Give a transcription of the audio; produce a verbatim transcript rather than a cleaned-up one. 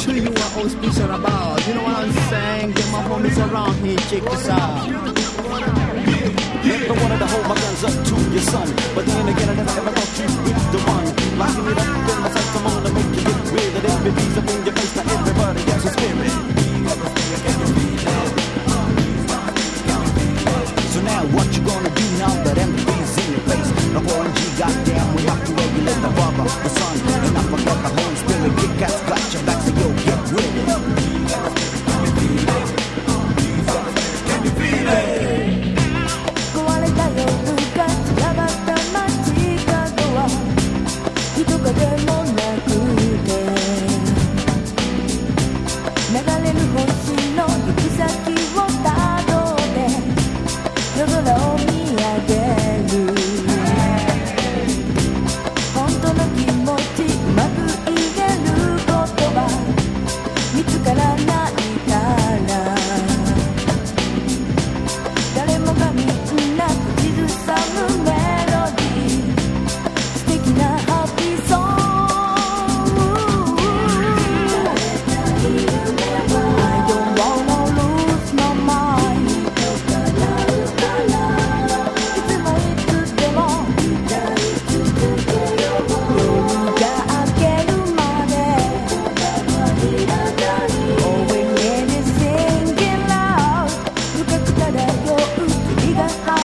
who you are all speaking about. You know what I'm saying? Get my homies around here, check this out. Never wanted to hold my guns up to your son, but then again I never ever thought you with the one locking it up in my sights. I'm gonna make you get weird. That every piece up in your face, now everybody else is spirit. So now what you gonna do now that M V's in your face? The O M G goddamn, we have to regulate the father, the son, and I forget the Holy Spirit. Kick ass, got your back, so yo, get with it. Can you feel it? Nagalelu 星の行き先